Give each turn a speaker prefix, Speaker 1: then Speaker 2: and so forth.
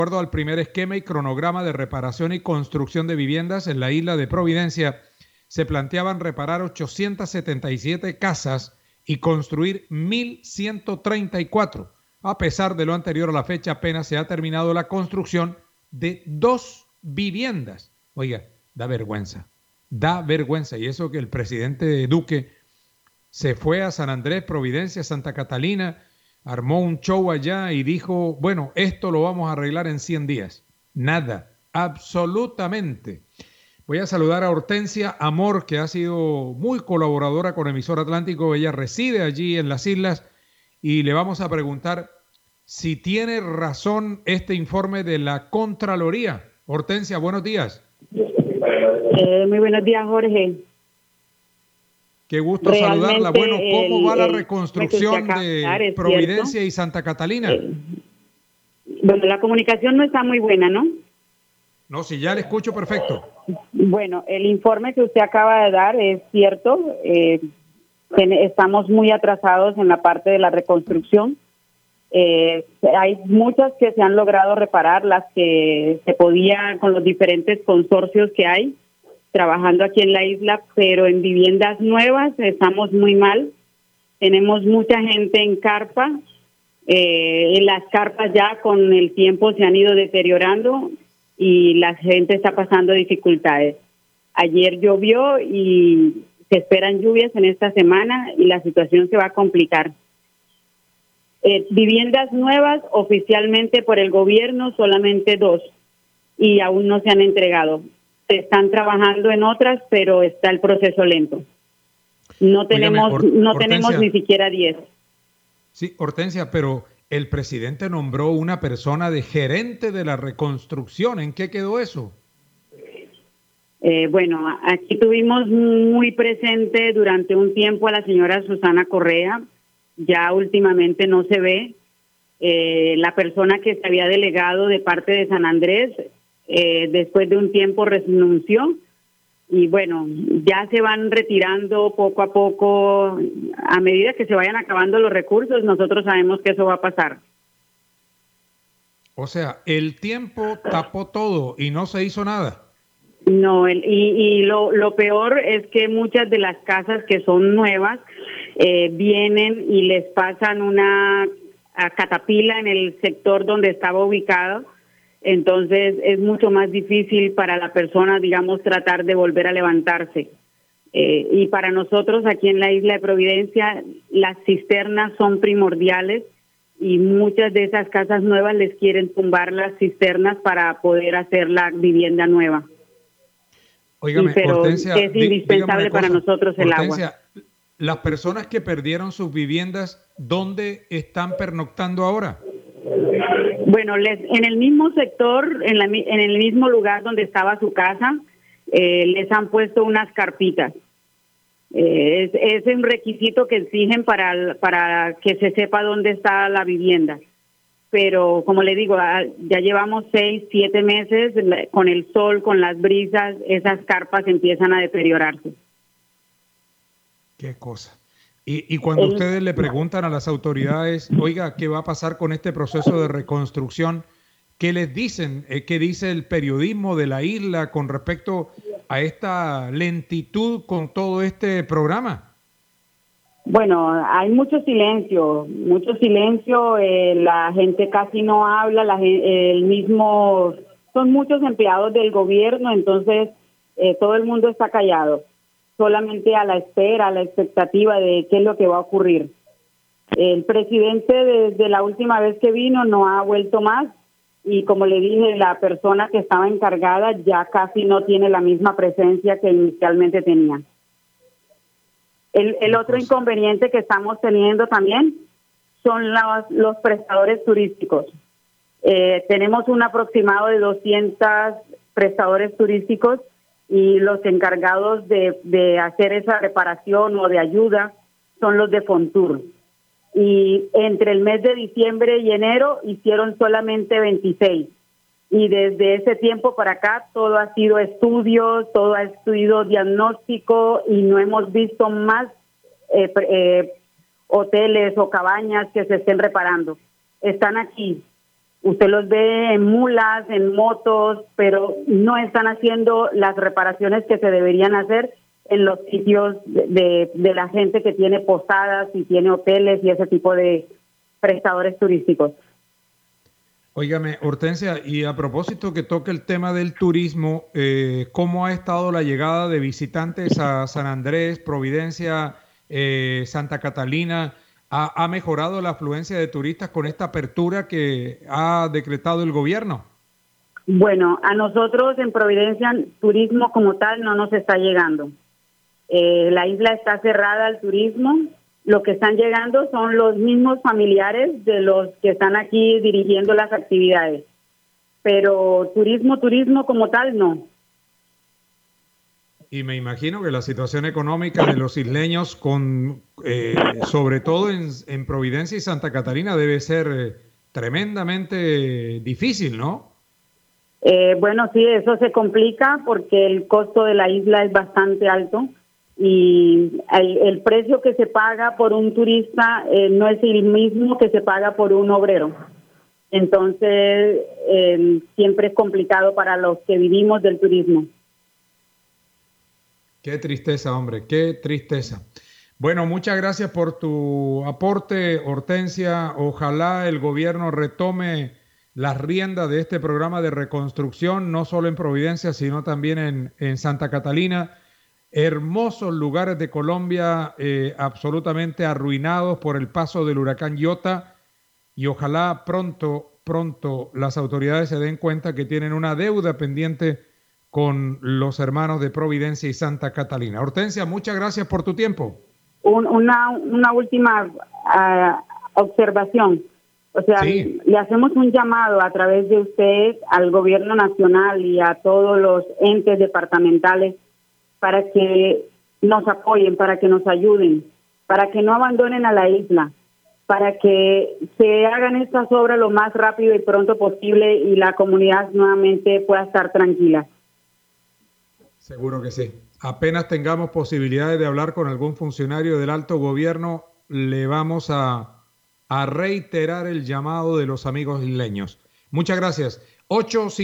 Speaker 1: De acuerdo al primer esquema y cronograma de reparación y construcción de viviendas en la isla de Providencia, se planteaban reparar 877 casas y construir 1.134. A pesar de lo anterior a la fecha, apenas se ha terminado la construcción de 2 viviendas. Oiga, da vergüenza. Da vergüenza. Y eso que el presidente Duque se fue a San Andrés, Providencia, Santa Catalina, armó un show allá y dijo, bueno, esto lo vamos a arreglar en 100 días. Nada, absolutamente. Voy a saludar a Hortensia Amor, que ha sido muy colaboradora con Emisor Atlántico. Ella reside allí en las islas y le vamos a preguntar si tiene razón este informe de la Contraloría. Hortensia, buenos días.
Speaker 2: Muy buenos días, Jorge.
Speaker 1: Qué gusto saludarla. Bueno, ¿cómo va la reconstrucción de Providencia y Santa Catalina?
Speaker 2: Bueno, la comunicación no está muy buena, ¿no?
Speaker 1: No, si ya le escucho perfecto.
Speaker 2: Bueno, el informe que usted acaba de dar es cierto. Estamos muy atrasados en la parte de la reconstrucción. Hay muchas que se han logrado reparar, las que se podían con los diferentes consorcios que hay trabajando aquí en la isla, pero en viviendas nuevas estamos muy mal. Tenemos mucha gente en carpa. Las carpas ya con el tiempo se han ido deteriorando y la gente está pasando dificultades. Ayer llovió y se esperan lluvias en esta semana y la situación se va a complicar. Viviendas nuevas oficialmente por el gobierno solamente 2 y aún no se han entregado. Se están trabajando en otras, pero está el proceso lento. No tenemos, no tenemos ni siquiera 10.
Speaker 1: Sí, Hortensia, pero el presidente nombró una persona de gerente de la reconstrucción. ¿En qué quedó eso?
Speaker 2: Bueno, aquí tuvimos muy presente durante un tiempo a la señora Susana Correa. Ya últimamente no se ve. La persona que se había delegado de parte de San Andrés, después de un tiempo renunció. Y bueno, ya se van retirando poco a poco, a medida que se vayan acabando los recursos, nosotros sabemos que eso va a pasar.
Speaker 1: O sea, el tiempo tapó todo y no se hizo nada.
Speaker 2: No, lo peor es que muchas de las casas que son nuevas vienen y les pasan una catapila en el sector donde estaba ubicado. Entonces es mucho más difícil para la persona, digamos, tratar de volver a levantarse. Y para nosotros aquí en la isla de Providencia, las cisternas son primordiales y muchas de esas casas nuevas les quieren tumbar las cisternas para poder hacer la vivienda nueva.
Speaker 1: Óigame,
Speaker 2: pero
Speaker 1: Hortensia,
Speaker 2: es indispensable para nosotros el
Speaker 1: Hortensia,
Speaker 2: agua.
Speaker 1: Las personas que perdieron sus viviendas, ¿dónde están pernoctando ahora?
Speaker 2: Bueno, en el mismo sector, en el mismo lugar donde estaba su casa, les han puesto unas carpitas. Es un requisito que exigen para que se sepa dónde está la vivienda. Pero como le digo, ya llevamos 6, 7 meses con el sol, con las brisas, esas carpas empiezan a deteriorarse.
Speaker 1: Qué cosa. Y cuando ustedes le preguntan a las autoridades, oiga, ¿qué va a pasar con este proceso de reconstrucción? ¿Qué les dicen? ¿Qué dice el periodismo de la isla con respecto a esta lentitud con todo este programa?
Speaker 2: Bueno, hay mucho silencio, la gente casi no habla, son muchos empleados del gobierno, entonces todo el mundo está callado, solamente a la espera, a la expectativa de qué es lo que va a ocurrir. El presidente desde la última vez que vino no ha vuelto más y como le dije, la persona que estaba encargada ya casi no tiene la misma presencia que inicialmente tenía. El otro inconveniente que estamos teniendo también son los prestadores turísticos. Tenemos un aproximado de 200 prestadores turísticos y los encargados de hacer esa reparación o de ayuda son los de Fontur. Y entre el mes de diciembre y enero hicieron solamente 26. Y desde ese tiempo para acá todo ha sido estudios, todo ha sido diagnóstico y no hemos visto más hoteles o cabañas que se estén reparando. Están aquí, Usted los ve en mulas, en motos, pero no están haciendo las reparaciones que se deberían hacer en los sitios de la gente que tiene posadas y tiene hoteles y ese tipo de prestadores turísticos.
Speaker 1: Óigame, Hortensia, y a propósito que toque el tema del turismo, ¿cómo ha estado la llegada de visitantes a San Andrés, Providencia, Santa Catalina? ¿Ha mejorado la afluencia de turistas con esta apertura que ha decretado el gobierno?
Speaker 2: Bueno, a nosotros en Providencia turismo como tal no nos está llegando. La isla está cerrada al turismo. Lo que están llegando son los mismos familiares de los que están aquí dirigiendo las actividades. Pero turismo como tal no.
Speaker 1: Y me imagino que la situación económica de los isleños, sobre todo en Providencia y Santa Catalina, debe ser tremendamente difícil, ¿no?
Speaker 2: Bueno, sí, eso se complica porque el costo de la isla es bastante alto y el precio que se paga por un turista no es el mismo que se paga por un obrero. Entonces, siempre es complicado para los que vivimos del turismo.
Speaker 1: Qué tristeza, hombre, qué tristeza. Bueno, muchas gracias por tu aporte, Hortensia. Ojalá el gobierno retome las riendas de este programa de reconstrucción, no solo en Providencia, sino también en Santa Catalina. Hermosos lugares de Colombia, absolutamente arruinados por el paso del huracán Iota, y ojalá pronto las autoridades se den cuenta que tienen una deuda pendiente con los hermanos de Providencia y Santa Catalina. Hortensia, muchas gracias por tu tiempo.
Speaker 2: Una última observación. O sea, sí, le hacemos un llamado a través de usted al gobierno nacional y a todos los entes departamentales para que nos apoyen, para que nos ayuden, para que no abandonen a la isla, para que se hagan estas obras lo más rápido y pronto posible y la comunidad nuevamente pueda estar tranquila.
Speaker 1: Seguro que sí. Apenas tengamos posibilidades de hablar con algún funcionario del alto gobierno, le vamos a reiterar el llamado de los amigos isleños. Muchas gracias. 8